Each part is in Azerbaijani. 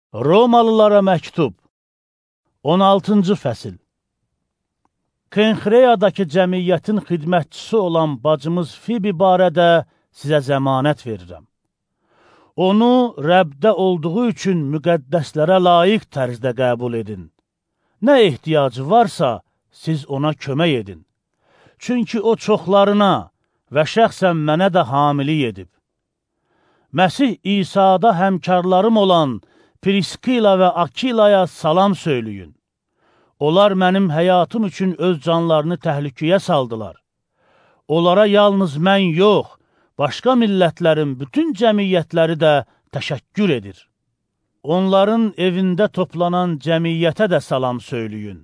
Romalılara məktub 16-cı fəsil. Kenxreyadakı cəmiyyətin xidmətçisi olan bacımız Fibi barədə sizə zəmanət verirəm. Onu Rəbdə olduğu üçün müqəddəslərə layiq tərzdə qəbul edin. Nə ehtiyacı varsa, siz ona kömək edin. Çünki o çoxlarına və şəxsən mənə də hamilik edib. Məsih İsa'da həmkarlarım olan Priskila və Akilaya salam söyləyin. Onlar mənim həyatım üçün öz canlarını təhlükəyə saldılar. Onlara yalnız mən yox, başqa millətlərin bütün cəmiyyətləri də təşəkkür edir. Onların evində toplanan cəmiyyətə də salam söyləyin.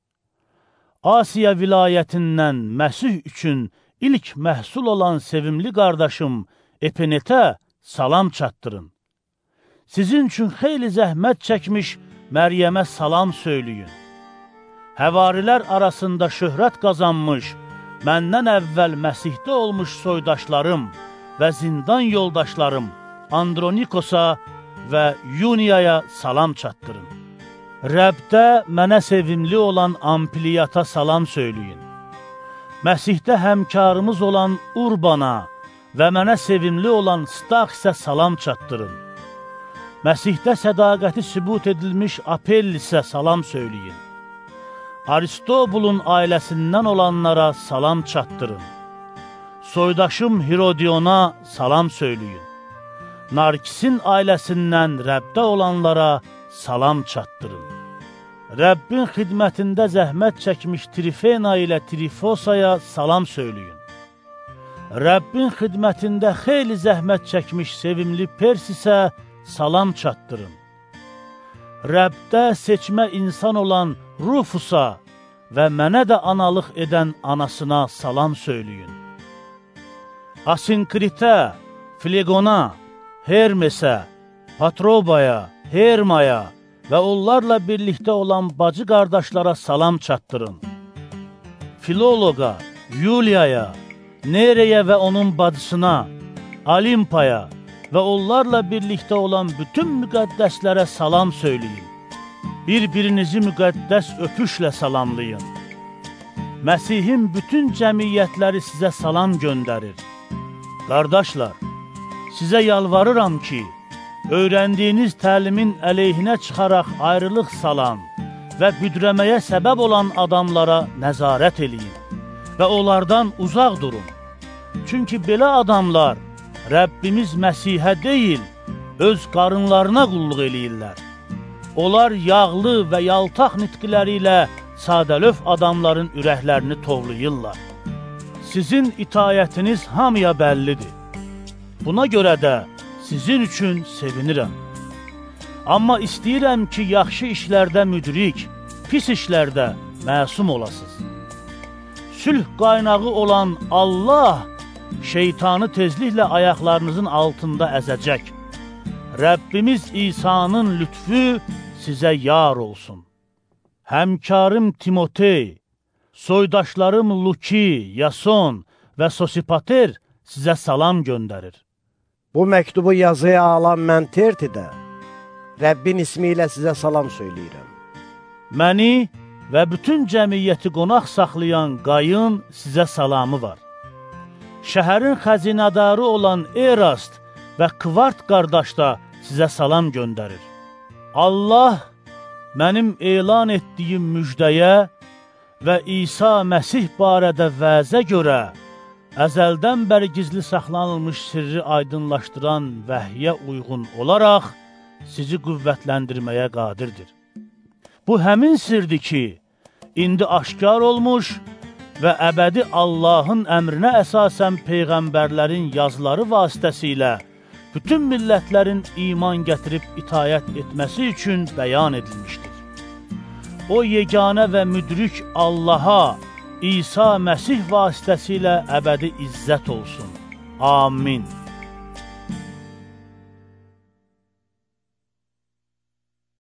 Asiya vilayətindən Məsih üçün ilk məhsul olan sevimli qardaşım Epenetə salam çatdırın. Sizin üçün xeyli zəhmət çəkmiş Məryəmə salam söyləyin. Həvarilər arasında şöhrət qazanmış, məndən əvvəl Məsihdə olmuş soydaşlarım və zindan yoldaşlarım Andronikosa və Yuniyaya salam çatdırın. Rəbdə mənə sevimli olan Ampliyata salam söyləyin. Məsihdə həmkarımız olan Urbana və mənə sevimli olan Staxisə salam çatdırın. Məsihdə sədaqəti sübut edilmiş Apellisə salam söyləyin. Aristobulun ailəsindən olanlara salam çatdırın. Soydaşım Hirodiona salam söyləyin. Narkisin ailəsindən Rəbdə olanlara salam çatdırın. Rəbbin xidmətində zəhmət çəkmiş Trifena ilə Trifosaya salam söyləyin. Rəbbin xidmətində xeyli zəhmət çəkmiş sevimli Persisə salam çatdırın. Rəbdə seçmə insan olan Rufusa və mənə də analıq edən anasına salam söyləyin. Asinkritə, Flegona, Hermesə, Patrobaya, Hermaya və onlarla birlikdə olan bacı qardaşlara salam çatdırın. Filoloqa, Yuliyaya, Nereyə və onun bacısına, Alimpaya və onlarla birlikdə olan bütün müqəddəslərə salam söyləyin. Bir-birinizi müqəddəs öpüşlə salamlayın. Məsihin bütün cəmiyyətləri sizə salam göndərir. Qardaşlar, sizə yalvarıram ki, öyrəndiyiniz təlimin əleyhinə çıxaraq ayrılıq salan və büdrəməyə səbəb olan adamlara nəzarət eləyin və onlardan uzaq durun. Çünki belə adamlar Rəbbimiz Məsihə deyil, öz qarınlarına qulluq eləyirlər. Onlar yağlı və yaltaq nitqiləri ilə sadəlöv adamların ürəklərini tovlayırlar. Sizin itayətiniz hamıya bəllidir. Buna görə də sizin üçün sevinirəm. Amma istəyirəm ki, yaxşı işlərdə müdrik, pis işlərdə məsum olasınız. Sülh qaynağı olan Allah şeytanı tezliklə ayaqlarınızın altında əzəcək. Rəbbimiz İsa'nın lütfü sizə yar olsun. Həmkarım Timotey, soydaşlarım Luki, Yason və Sosipater sizə salam göndərir. Bu məktubu yazıya alan mən Tertidə, Rəbbin ismi ilə sizə salam söyləyirəm. Məni və bütün cəmiyyəti qonaq saxlayan Qayın sizə salamı var. Şəhərin xəzinədarı olan Erast və Kvart qardaş da sizə salam göndərir. Allah mənim elan etdiyim müjdəyə və İsa Məsih barədə vəzə görə əzəldən bəri gizli saxlanılmış sirri aydınlaşdıran vəhyə uyğun olaraq sizi qüvvətləndirməyə qadirdir. Bu həmin sirdir ki, indi aşkar olmuş və əbədi Allahın əmrinə əsasən peyğəmbərlərin yazıları vasitəsilə bütün millətlərin iman gətirib itayət etməsi üçün bəyan edilmişdir. O yeganə və müdrik Allaha, İsa Məsih vasitəsilə əbədi izzət olsun. Amin.